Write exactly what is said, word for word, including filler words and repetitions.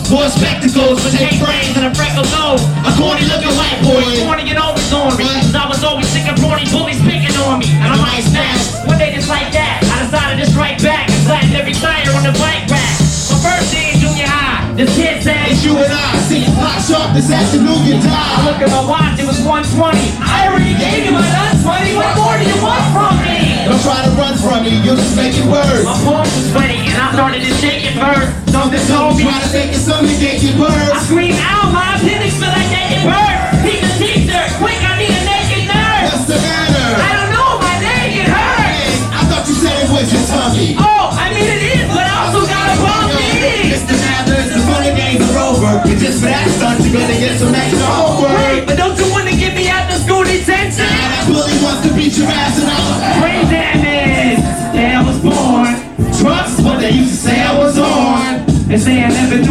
Wore spectacles with eight brains and a freckled nose. A corny looking white boy, corny and always on me. Cause I was always sick of corny bullies picking on me. And I might snap. One day just like that, I decided to strike back and flatten every tire on the bike rack. My first day in junior high, this kid said, It's you and I, see clock sharp this afternoon you I die. look at my watch, it was one twenty. I already gave you my lunch money, what more do you want from me? Don't try to run from me, you'll just make it worse. My palms was sweaty and I started to shake it first. Something told me, Try to make it something get you I worse. screamed out, my appendix feel like naked bird. He's a teacher, quick, I need a naked nurse. What's the matter? I don't know, my leg, it hurts. Hey, I thought you said it was your tummy. Oh, I mean it is, but I also got a bum knee. Mister Mathers, the funny days are over. But just for that stunt, you better get some extra homework. Wait, but don't you want to get me out the school detention? Now that bully wants to beat your ass and I'm Brain damage, day I was born. trust what they used to say I was on. They say I never